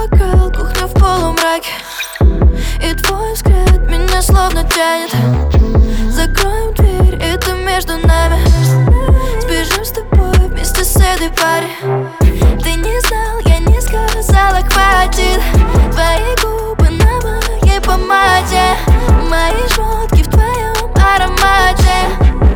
бокал, кухня в полумраке, и твой взгляд меня словно тянет. Закроем дверь, это между нами. Сбежим с тобой вместе с этой парой. Ты не знал, я не сказала, хватит. Твои губы на моей помаде, мои шмотки в твоем аромате.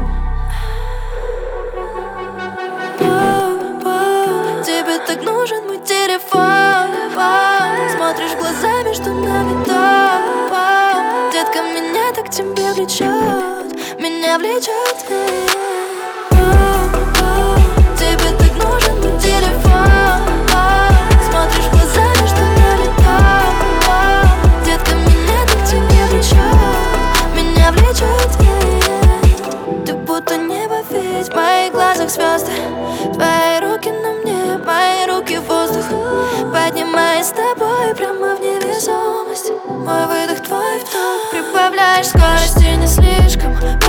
Тебе так нужен мой телефон. Смотришь в глаза между нами, то детка, меня так к тебе влечет, меня влечет. Тебе так нужен мой телефон. Смотришь в глаза между нами, то детка, меня так к тебе влечет, меня влечет. Ты будто небо, ведь в моих глазах звезды. Твои руки на мне, мои руки в воздух. Поднимаясь с тобой прямо в невесомость. Мой выдох, твой вдох. Прибавляешь скорости не слишком.